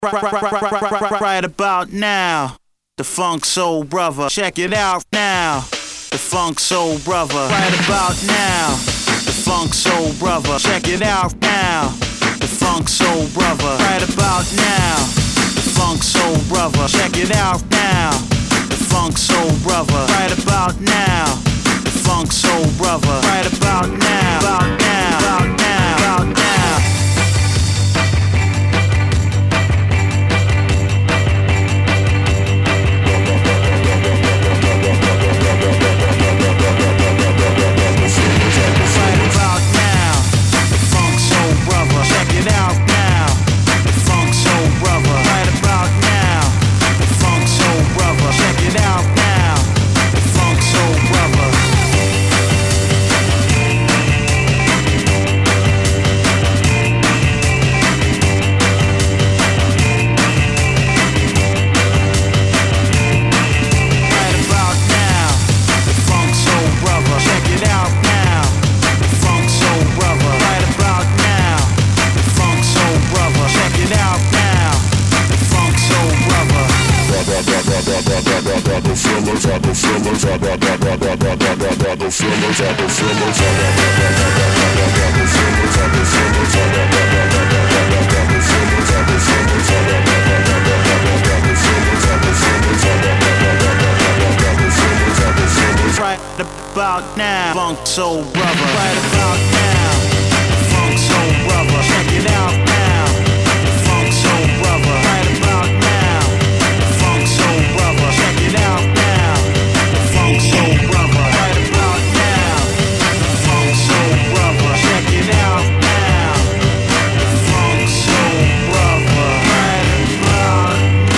Right about now, the Funk Soul Brother. Check it out now, the Funk Soul Brother. Right about now, the Funk Soul Brother. Check it out now, the Funk Soul Brother. Right about now, the Funk Soul Brother. Check it out now, the Funk Soul Brother. Right about now, the Funk Soul Brother. Right about now, about now, about now, about now. About now, Funk Soul Brother. Right about now, Funk Soul Brother. Check it out now, Funk Soul Brother. Right about now, Funk Soul Brother. Check it out now, Funk Soul Brother. Right about now, Funk Soul Brother. Check it out now, Funk Soul Brother. Right about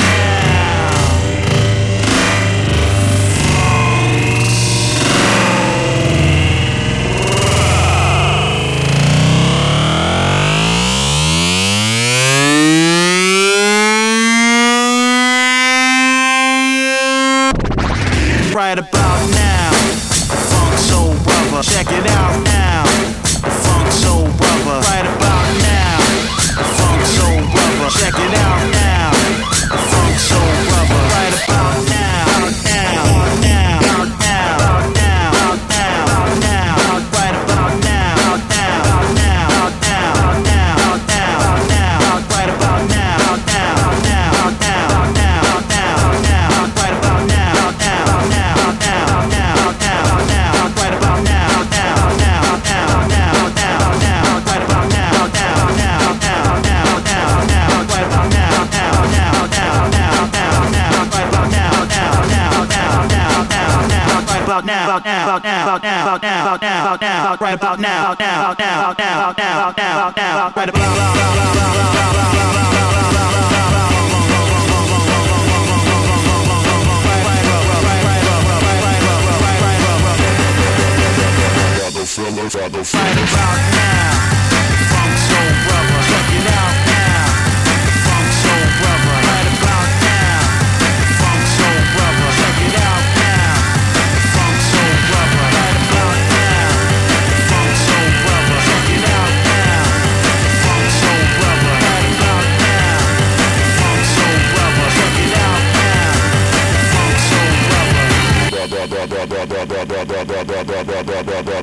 right about now, Funk Soul Brother. Check it out now, Funk Soul Brother. Right about now, Funk Soul Brother. Check it out now, Funk Soul Brother. Right about now, out now, out now, out now, out now, out now, out now, right about now, out now, out now, out now, out now, out now, out now, out right about now, out now, out now, out now, out now, out now, out now, out right about now, out now, out now. About now, about now, about now, about now, about now, about now, about now, right about now, about now, about now, about now, about now, about now, about now, right about right about now, Funk Soul Brother. Check it out now, Funk Soul Brother. Right about now, Funk Soul Brother. Check it out now, Funk Soul Brother. Right about now, Funk Soul Brother. Check it out now, Funk Soul Brother. Right about now, Funk Soul Brother. Check it out now, Funk Soul Brother.